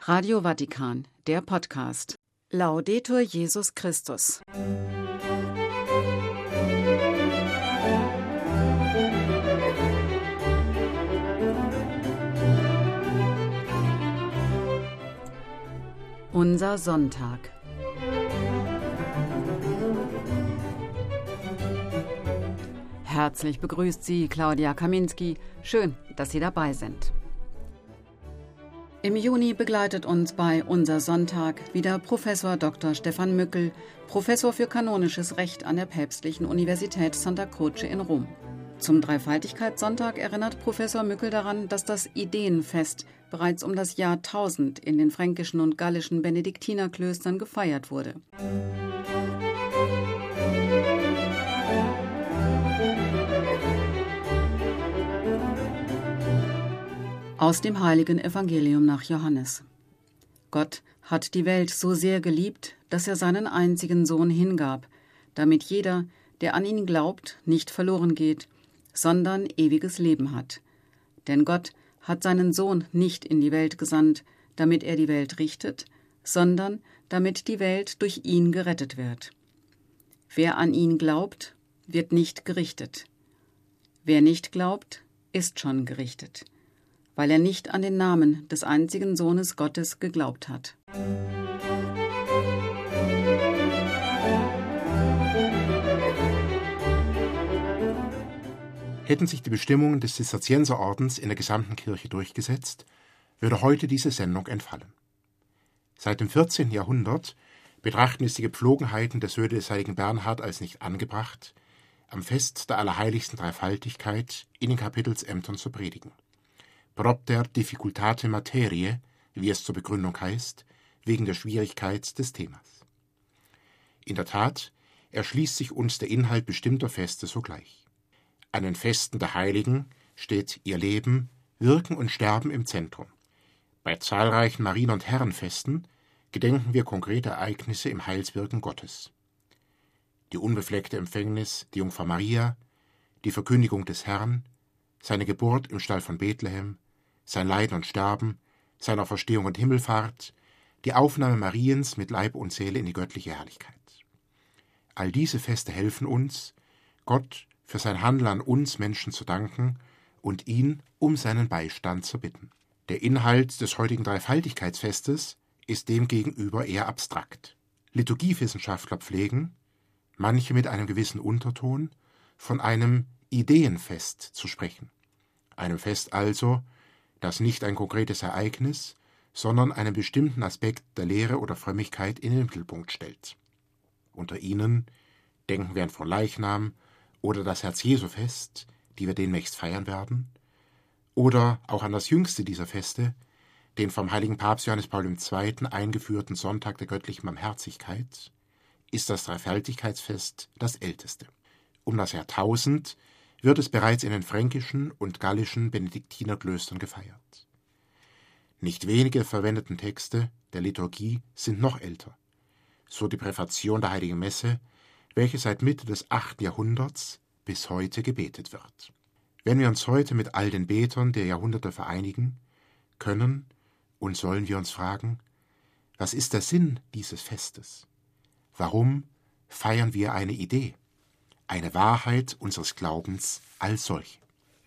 Radio Vatikan, der Podcast. Laudetur Jesus Christus. Unser Sonntag. Herzlich begrüßt Sie Claudia Kaminski. Schön, dass Sie dabei sind. Im Juni begleitet uns bei Unser Sonntag wieder Professor Dr. Stefan Mückel, Professor für kanonisches Recht an der Päpstlichen Universität Santa Croce in Rom. Zum Dreifaltigkeitssonntag erinnert Professor Mückel daran, dass das Ideenfest bereits um das Jahr 1000 in den fränkischen und gallischen Benediktinerklöstern gefeiert wurde. Aus dem heiligen Evangelium nach Johannes. Gott hat die Welt so sehr geliebt, dass er seinen einzigen Sohn hingab, damit jeder, der an ihn glaubt, nicht verloren geht, sondern ewiges Leben hat. Denn Gott hat seinen Sohn nicht in die Welt gesandt, damit er die Welt richtet, sondern damit die Welt durch ihn gerettet wird. Wer an ihn glaubt, wird nicht gerichtet. Wer nicht glaubt, ist schon gerichtet, weil er nicht an den Namen des einzigen Sohnes Gottes geglaubt hat. Hätten sich die Bestimmungen des Zisterzienserordens in der gesamten Kirche durchgesetzt, würde heute diese Sendung entfallen. Seit dem 14. Jahrhundert betrachten es die Gepflogenheiten der Söhne des heiligen Bernhard als nicht angebracht, am Fest der Allerheiligsten Dreifaltigkeit in den Kapitelsämtern zu predigen. Propter difficultate materie, wie es zur Begründung heißt, wegen der Schwierigkeit des Themas. In der Tat erschließt sich uns der Inhalt bestimmter Feste sogleich. An den Festen der Heiligen steht ihr Leben, Wirken und Sterben im Zentrum. Bei zahlreichen Marien- und Herrenfesten gedenken wir konkrete Ereignisse im Heilswirken Gottes. Die unbefleckte Empfängnis der Jungfrau Maria, die Verkündigung des Herrn, seine Geburt im Stall von Bethlehem, sein Leiden und Sterben, seine Auferstehung und Himmelfahrt, die Aufnahme Mariens mit Leib und Seele in die göttliche Herrlichkeit. All diese Feste helfen uns, Gott für sein Handeln an uns Menschen zu danken und ihn um seinen Beistand zu bitten. Der Inhalt des heutigen Dreifaltigkeitsfestes ist demgegenüber eher abstrakt. Liturgiewissenschaftler pflegen, manche mit einem gewissen Unterton, von einem Ideenfest zu sprechen. Einem Fest also, das nicht ein konkretes Ereignis, sondern einen bestimmten Aspekt der Lehre oder Frömmigkeit in den Mittelpunkt stellt. Unter ihnen denken wir an Fronleichnam oder das Herz-Jesu-Fest, die wir demnächst feiern werden, oder auch an das jüngste dieser Feste, den vom heiligen Papst Johannes Paul II. Eingeführten Sonntag der göttlichen Barmherzigkeit, ist das Dreifaltigkeitsfest das älteste. Um das Jahr 1000 wird es bereits in den fränkischen und gallischen Benediktinerklöstern gefeiert. Nicht wenige verwendeten Texte der Liturgie sind noch älter, so die Präfation der Heiligen Messe, welche seit Mitte des 8. Jahrhunderts bis heute gebetet wird. Wenn wir uns heute mit all den Betern der Jahrhunderte vereinigen, können und sollen wir uns fragen, was ist der Sinn dieses Festes? Warum feiern wir eine Idee? Eine Wahrheit unseres Glaubens als solche.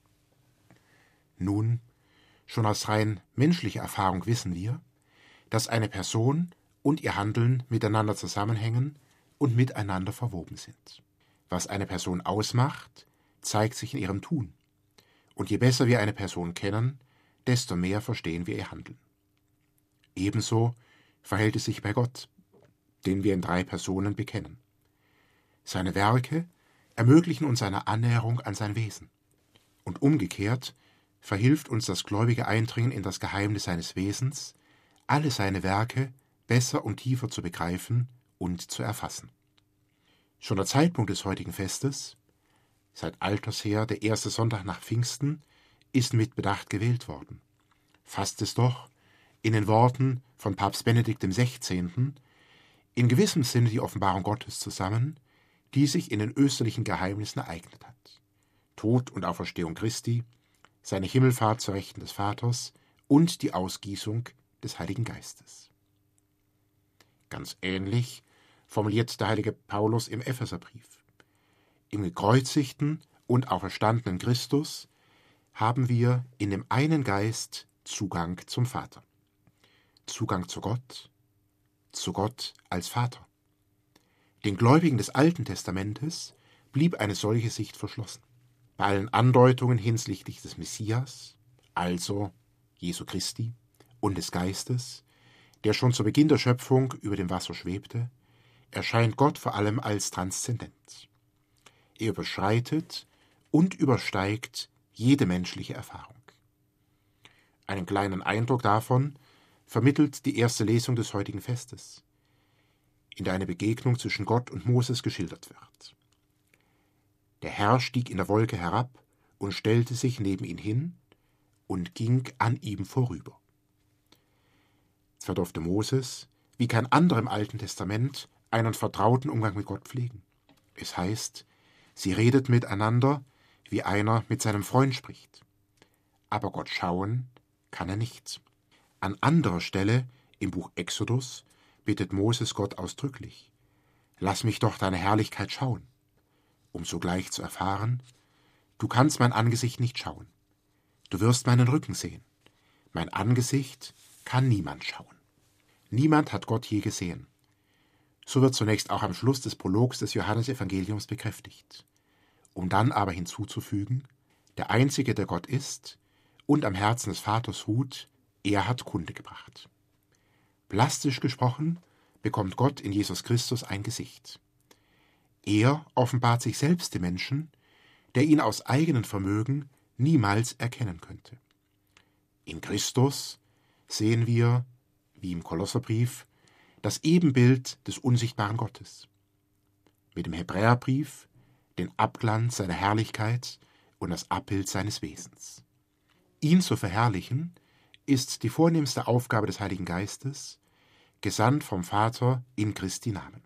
Nun, schon aus rein menschlicher Erfahrung wissen wir, dass eine Person und ihr Handeln miteinander zusammenhängen und miteinander verwoben sind. Was eine Person ausmacht, zeigt sich in ihrem Tun. Und je besser wir eine Person kennen, desto mehr verstehen wir ihr Handeln. Ebenso verhält es sich bei Gott, den wir in 3 Personen bekennen. Seine Werke ermöglichen uns eine Annäherung an sein Wesen. Und umgekehrt verhilft uns das gläubige Eindringen in das Geheimnis seines Wesens, alle seine Werke besser und tiefer zu begreifen und zu erfassen. Schon der Zeitpunkt des heutigen Festes, seit alters her der erste Sonntag nach Pfingsten, ist mit Bedacht gewählt worden. Fasst es doch in den Worten von Papst Benedikt XVI. In gewissem Sinne die Offenbarung Gottes zusammen, die sich in den österlichen Geheimnissen ereignet hat. Tod und Auferstehung Christi, seine Himmelfahrt zur Rechten des Vaters und die Ausgießung des Heiligen Geistes. Ganz ähnlich formuliert der heilige Paulus im Epheserbrief: Im gekreuzigten und auferstandenen Christus haben wir in dem einen Geist Zugang zum Vater. Zugang zu Gott als Vater. Den Gläubigen des Alten Testamentes blieb eine solche Sicht verschlossen. Bei allen Andeutungen hinsichtlich des Messias, also Jesu Christi, und des Geistes, der schon zu Beginn der Schöpfung über dem Wasser schwebte, erscheint Gott vor allem als transzendent. Er überschreitet und übersteigt jede menschliche Erfahrung. Einen kleinen Eindruck davon vermittelt die erste Lesung des heutigen Festes, in der eine Begegnung zwischen Gott und Moses geschildert wird. Der Herr stieg in der Wolke herab und stellte sich neben ihn hin und ging an ihm vorüber. Zwar durfte Moses, wie kein anderer im Alten Testament, einen vertrauten Umgang mit Gott pflegen. Es heißt, sie redet miteinander, wie einer mit seinem Freund spricht. Aber Gott schauen kann er nicht. An anderer Stelle, im Buch Exodus, bittet Moses Gott ausdrücklich: Lass mich doch deine Herrlichkeit schauen, um sogleich zu erfahren: Du kannst mein Angesicht nicht schauen. Du wirst meinen Rücken sehen. Mein Angesicht kann niemand schauen. Niemand hat Gott je gesehen. So wird zunächst auch am Schluss des Prologs des Johannesevangeliums bekräftigt, um dann aber hinzuzufügen: Der Einzige, der Gott ist und am Herzen des Vaters ruht, er hat Kunde gebracht. Plastisch gesprochen bekommt Gott in Jesus Christus ein Gesicht. Er offenbart sich selbst dem Menschen, der ihn aus eigenem Vermögen niemals erkennen könnte. In Christus sehen wir, wie im Kolosserbrief, das Ebenbild des unsichtbaren Gottes. Mit dem Hebräerbrief den Abglanz seiner Herrlichkeit und das Abbild seines Wesens. Ihn zu verherrlichen ist die vornehmste Aufgabe des Heiligen Geistes, gesandt vom Vater in Christi Namen.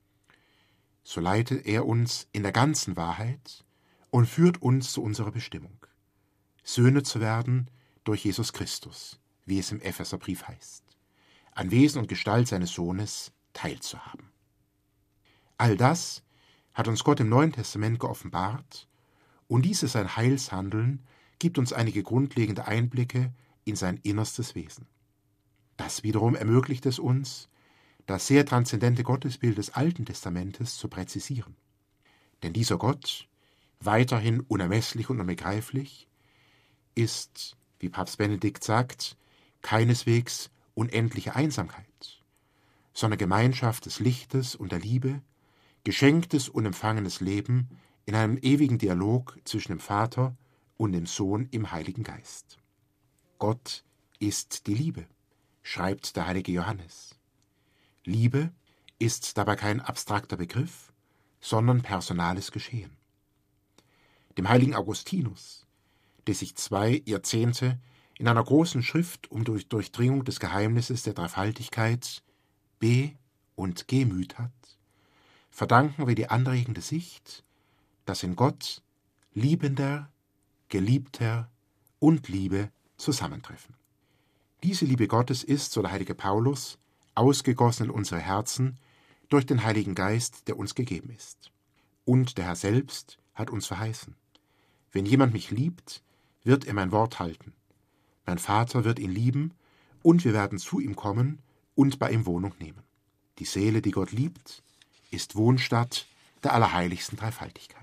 So leitet er uns in der ganzen Wahrheit und führt uns zu unserer Bestimmung, Söhne zu werden durch Jesus Christus, wie es im Epheserbrief heißt, an Wesen und Gestalt seines Sohnes teilzuhaben. All das hat uns Gott im Neuen Testament geoffenbart, und dieses sein Heilshandeln gibt uns einige grundlegende Einblicke in sein innerstes Wesen. Das wiederum ermöglicht es uns, das sehr transzendente Gottesbild des Alten Testamentes zu präzisieren. Denn dieser Gott, weiterhin unermesslich und unbegreiflich, ist, wie Papst Benedikt sagt, keineswegs unendliche Einsamkeit, sondern Gemeinschaft des Lichtes und der Liebe, geschenktes und empfangenes Leben in einem ewigen Dialog zwischen dem Vater und dem Sohn im Heiligen Geist. Gott ist die Liebe, schreibt der heilige Johannes. Liebe ist dabei kein abstrakter Begriff, sondern personales Geschehen. Dem heiligen Augustinus, der sich 2 Jahrzehnte in einer großen Schrift um Durchdringung des Geheimnisses der Dreifaltigkeit be- und gemüht hat, verdanken wir die anregende Sicht, dass in Gott Liebender, Geliebter und Liebe zusammentreffen. Diese Liebe Gottes ist, so der heilige Paulus, ausgegossen in unsere Herzen durch den Heiligen Geist, der uns gegeben ist. Und der Herr selbst hat uns verheißen: Wenn jemand mich liebt, wird er mein Wort halten. Mein Vater wird ihn lieben, und wir werden zu ihm kommen und bei ihm Wohnung nehmen. Die Seele, die Gott liebt, ist Wohnstatt der allerheiligsten Dreifaltigkeit.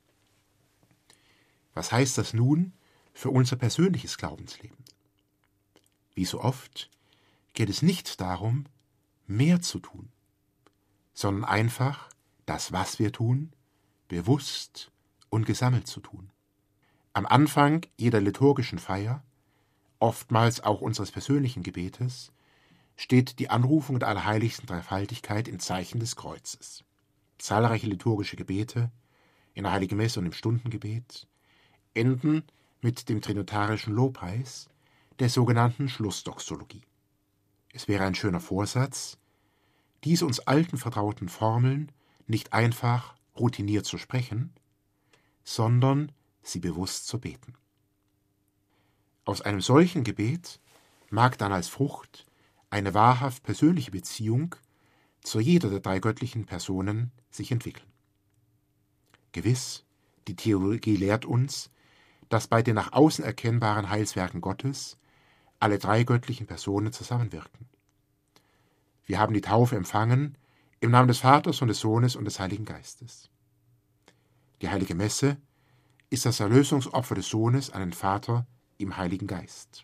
Was heißt das nun für unser persönliches Glaubensleben? Wie so oft geht es nicht darum, mehr zu tun, sondern einfach das, was wir tun, bewusst und gesammelt zu tun. Am Anfang jeder liturgischen Feier, oftmals auch unseres persönlichen Gebetes, steht die Anrufung der allerheiligsten Dreifaltigkeit im Zeichen des Kreuzes. Zahlreiche liturgische Gebete, in der Heiligen Messe und im Stundengebet, enden mit dem trinitarischen Lobpreis, der sogenannten Schlussdoxologie. Es wäre ein schöner Vorsatz, diese uns alten vertrauten Formeln nicht einfach routiniert zu sprechen, sondern sie bewusst zu beten. Aus einem solchen Gebet mag dann als Frucht eine wahrhaft persönliche Beziehung zu jeder der drei göttlichen Personen sich entwickeln. Gewiss, die Theologie lehrt uns, dass bei den nach außen erkennbaren Heilswerken Gottes alle drei göttlichen Personen zusammenwirken. Wir haben die Taufe empfangen im Namen des Vaters und des Sohnes und des Heiligen Geistes. Die Heilige Messe ist das Erlösungsopfer des Sohnes an den Vater im Heiligen Geist.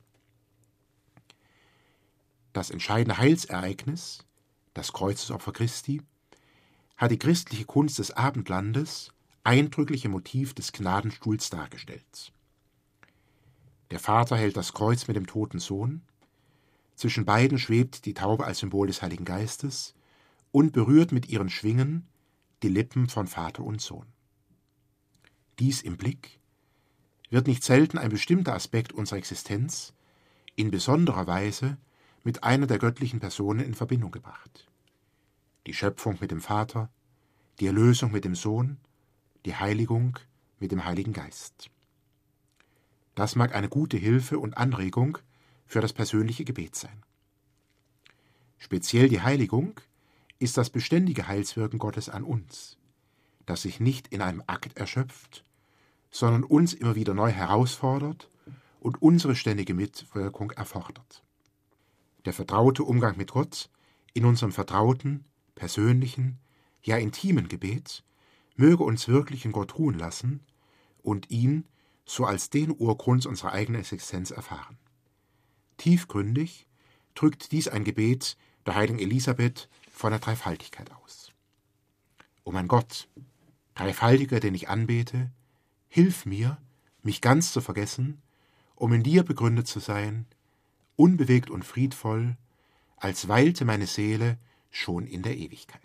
Das entscheidende Heilsereignis, das Kreuzesopfer Christi, hat die christliche Kunst des Abendlandes eindrücklich im Motiv des Gnadenstuhls dargestellt. Der Vater hält das Kreuz mit dem toten Sohn, zwischen beiden schwebt die Taube als Symbol des Heiligen Geistes und berührt mit ihren Schwingen die Lippen von Vater und Sohn. Dies im Blick wird nicht selten ein bestimmter Aspekt unserer Existenz in besonderer Weise mit einer der göttlichen Personen in Verbindung gebracht. Die Schöpfung mit dem Vater, die Erlösung mit dem Sohn, die Heiligung mit dem Heiligen Geist. Das mag eine gute Hilfe und Anregung für das persönliche Gebet sein. Speziell die Heiligung ist das beständige Heilswirken Gottes an uns, das sich nicht in einem Akt erschöpft, sondern uns immer wieder neu herausfordert und unsere ständige Mitwirkung erfordert. Der vertraute Umgang mit Gott in unserem vertrauten, persönlichen, ja intimen Gebet möge uns wirklich in Gott ruhen lassen und ihn so als den Urgrund unserer eigenen Existenz erfahren. Tiefgründig drückt dies ein Gebet der heiligen Elisabeth von der Dreifaltigkeit aus. O mein Gott, Dreifaltiger, den ich anbete, hilf mir, mich ganz zu vergessen, um in dir begründet zu sein, unbewegt und friedvoll, als weilte meine Seele schon in der Ewigkeit.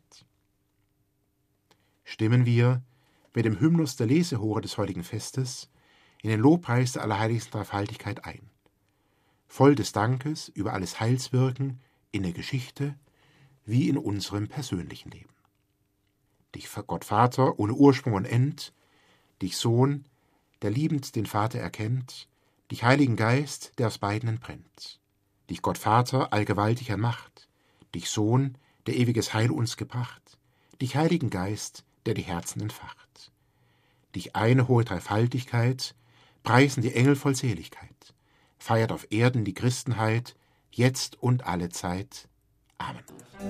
Stimmen wir mit dem Hymnus der Lesehore des heutigen Festes in den Lobpreis der Allerheiligsten Dreifaltigkeit ein, voll des Dankes über alles Heilswirken in der Geschichte wie in unserem persönlichen Leben. Dich, Gott Vater, ohne Ursprung und End, dich Sohn, der liebend den Vater erkennt, dich Heiligen Geist, der aus beiden entbrennt, dich Gott Vater, allgewaltig an Macht, dich Sohn, der ewiges Heil uns gebracht, dich Heiligen Geist, der die Herzen entfacht. Dich eine hohe Dreifaltigkeit, preisen die Engel voll Seligkeit, feiert auf Erden die Christenheit, jetzt und alle Zeit. Amen.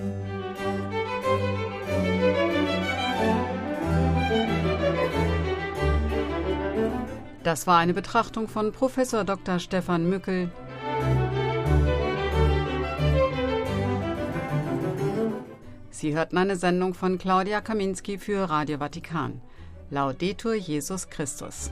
Das war eine Betrachtung von Professor Dr. Stefan Mückel. Sie hörten eine Sendung von Claudia Kaminski für Radio Vatikan. Laudetur Jesus Christus.